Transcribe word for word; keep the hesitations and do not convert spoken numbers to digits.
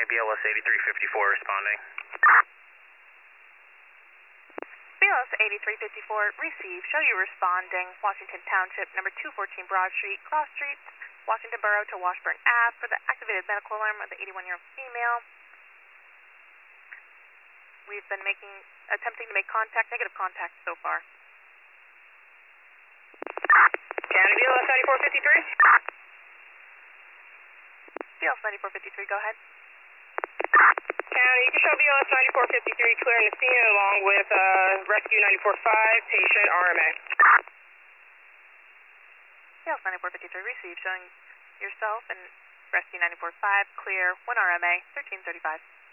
County, B L S eighty-three fifty-four responding. B L S eighty-three fifty-four, receive. Show you responding. Washington Township, number two fourteen Broad Street, cross streets, Washington Borough to Washburn Ave for the activated medical alarm of the eighty-one-year-old female. We've been making, attempting to make contact, negative contact so far. County, B L S ninety-four fifty-three. B L S ninety-four fifty-three, go ahead. County, you can show B L S ninety-four fifty-three clearing the scene along with uh, Rescue ninety-four five, patient R M A. B L S ninety-four fifty-three, receive. Showing yourself and Rescue ninety-four five, clear, one R M A, thirteen thirty-five.